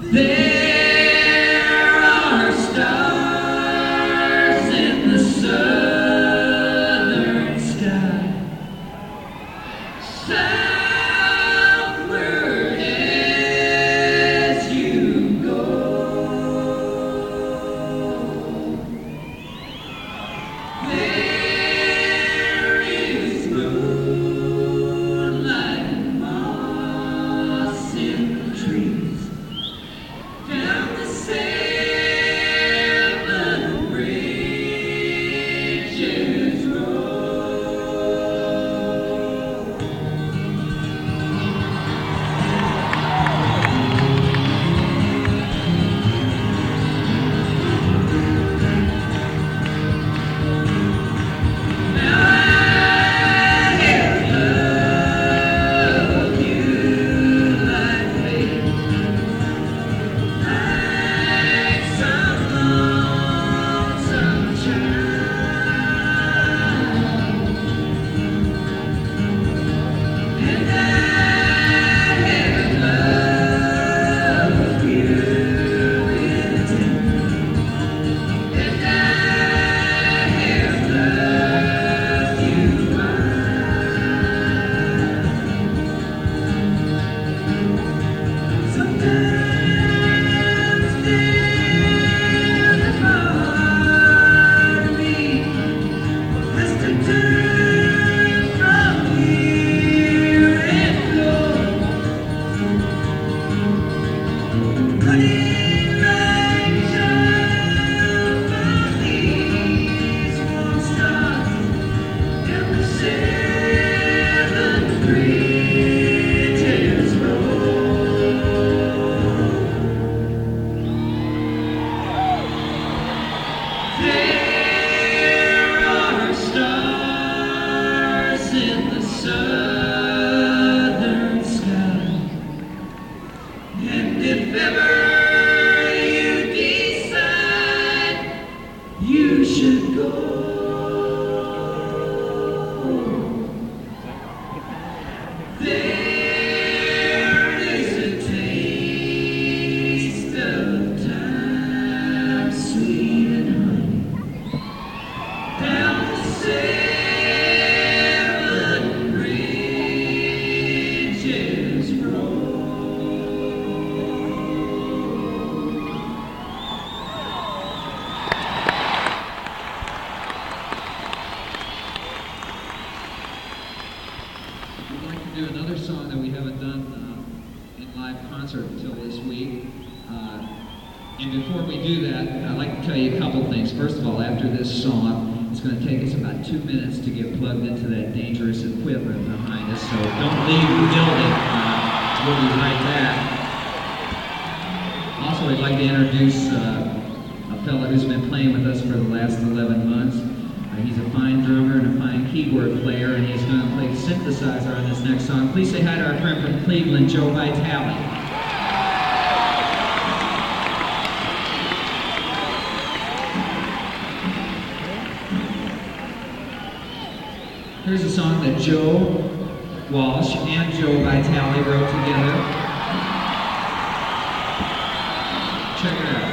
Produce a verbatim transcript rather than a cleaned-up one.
There are stars in the southern sky, southward as you go. There is moonlight and moss in the trees, down the seven bridges road. Now I have loved you like faith, like some lonesome child, and I have loved you in tender, and I have loved you wide. Sometimes there's hard to me has to turn from here and go, but in like shine my knees won't stop, and the seven bridges roll. There are stars in the southern sky, and if ever you decide you should go, there is a taste of time, sweet and honey, down the seven bridges road. We'd like to do another song that we haven't done uh, in live concert until this week. Uh, and before we do that, I'd like to tell you a couple things. First of all, after this song, it's going to take us about two minutes to get plugged into that dangerous equipment behind us. So don't leave the building. Uh, we'll be right back. Also, I'd like to introduce uh, a fella who's been playing with us for the last eleven months. Uh, he's a fine drummer and a fine keyboard player, and he's going to play the synthesizer on this next song. Please say hi to our friend from Cleveland, Joe Vitale. Here's a song that Joe Walsh and Joe Vitale wrote together. Check it out.